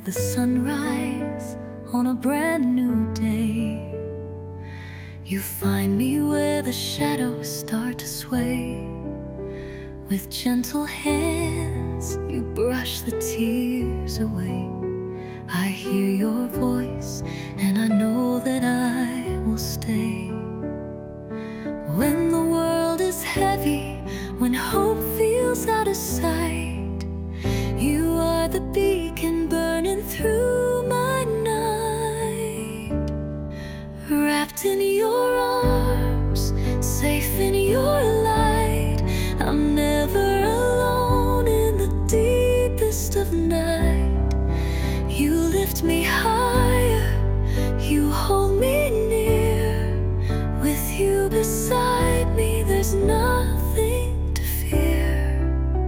the sunrise on a brand new day. You find me where the shadows start to sway. With gentle hands, you brush the tears away. I hear your voice, and I know that I will stay. When the world is heavy, when hope feels out of sight, you are the beacon burning through my night. Wrapped in your arms, safe in your light, I'm never alone in the deepest of night. You lift me higher, you hold me near. With you beside me, there's nothing to fear.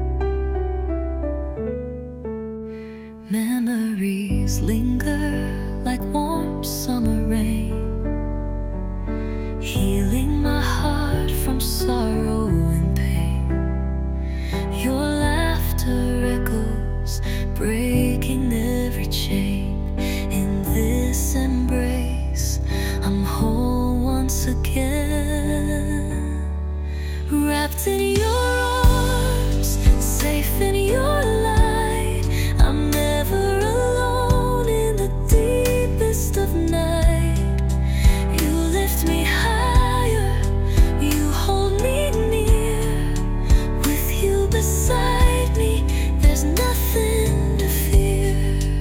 Memories linger like warm summer rain, healing my heart from sorrow and pain. Your laughter echoes, breaking every chain. In this embrace, I'm whole once again. Wrapped in your arms, safe in your light, I'm never alone in the deepest of night. You lift me higher, you hold me near. With you beside me, there's nothing to fear.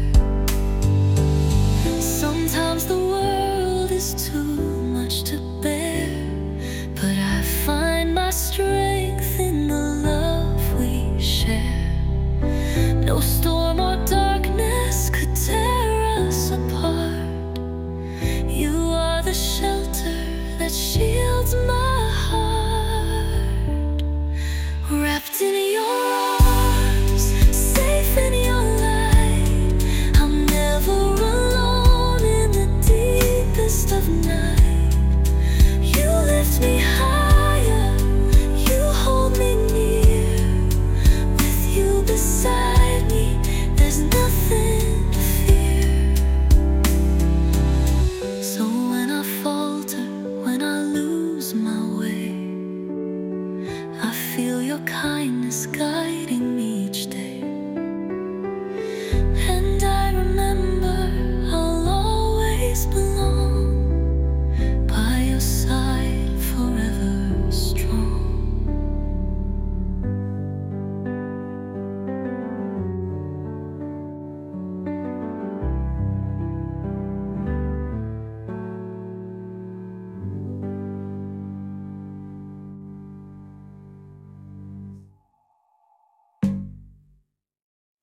Sometimes the world is too much to bear, but I find my strength in the love we share. No storm or darkness could tear us apart. You are the shelter that shields my heart. Wrapped in your arms, safe in your light, I'm never alone in the deepest of night. You lift me high,